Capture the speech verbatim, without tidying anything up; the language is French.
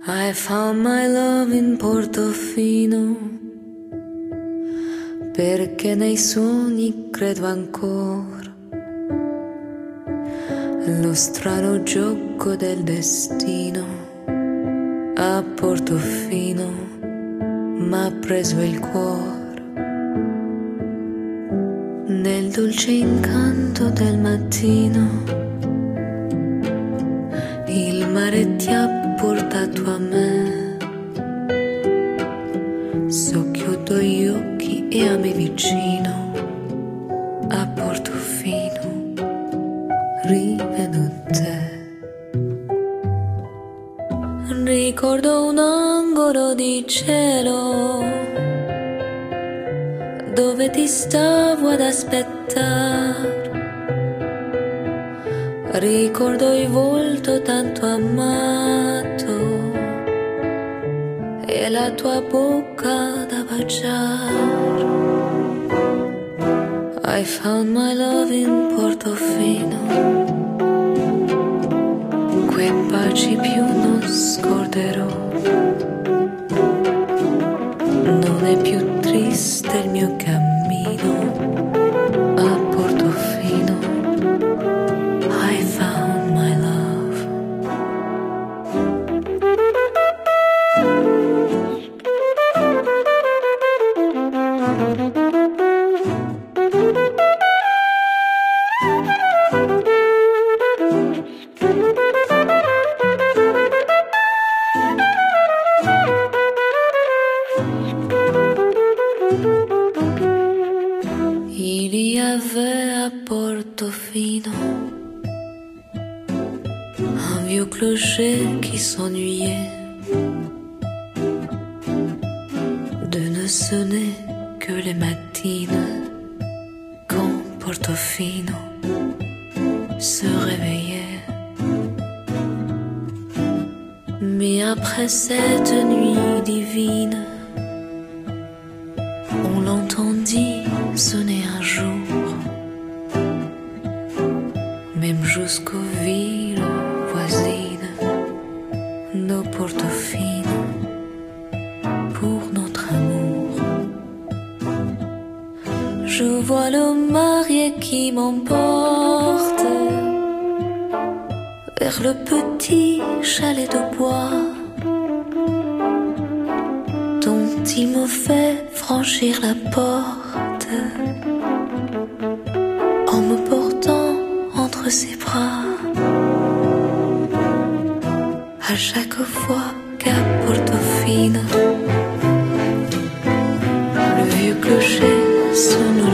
I found my love in Portofino, perché nei sogni credo ancora. Lo strano gioco del destino a Portofino m'ha preso il cuore. Nel dolce incanto del mattino il mare ti ha portato a me. Socchiudo gli occhi e a me vicino a Portofino rivedo te. Ricordo un angolo di cielo dove ti stavo ad aspettare. Ricordo il volto tanto amato e la tua bocca da baciare. I found my love in Portofino, quei baci più non scorderò. Non è più triste il mio cammino a Portofino. I found my love. Il y avait à Portofino un vieux clocher qui s'ennuyait de ne sonner que les matines quand Portofino se réveillait. Mais après cette nuit divine, on l'entendit sonner un jour, même jusqu'aux villes voisines de Portofino, pour notre amour. Je vois le marié qui m'emporte vers le petit chalet de bois dont il me fait franchir la porte en me portant entre ses bras. À chaque fois qu'à Portofino le vieux clocher sonne